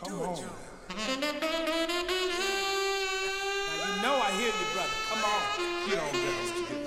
Come on. Now you know I hear you, brother. Come on. Get on, girls.